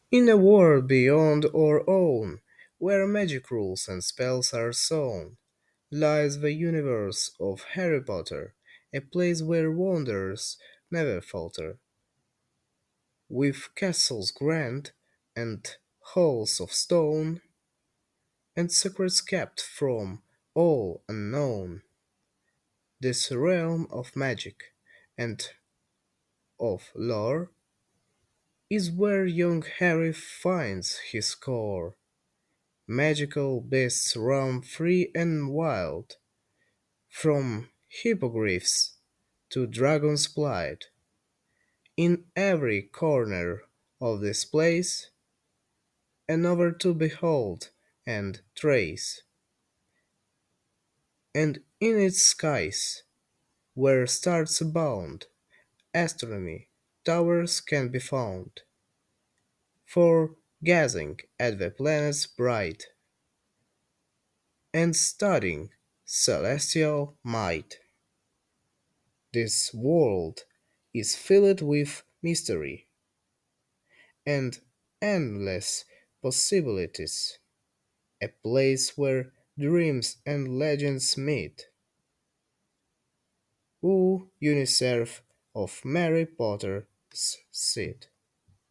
In a world beyond our own, where magic rules and spells are sown, lies the universe of Harry Potter, a place where wonders never falter, with castles grand and halls of stone, and secrets kept from all unknown. This realm of magic and of lore is where young Harry finds his core. Magical beasts roam free and wild, from hippogriffs to dragon's plight. In every corner of this place, another to behold and trace, and in its skies, where stars abound, astronomy towers can be found, for gazing at the planets bright, and studying celestial might. This world is filled with mystery and endless possibilities, a place where dreams and legends meet. O UNICEF of Mary Potter's Seed.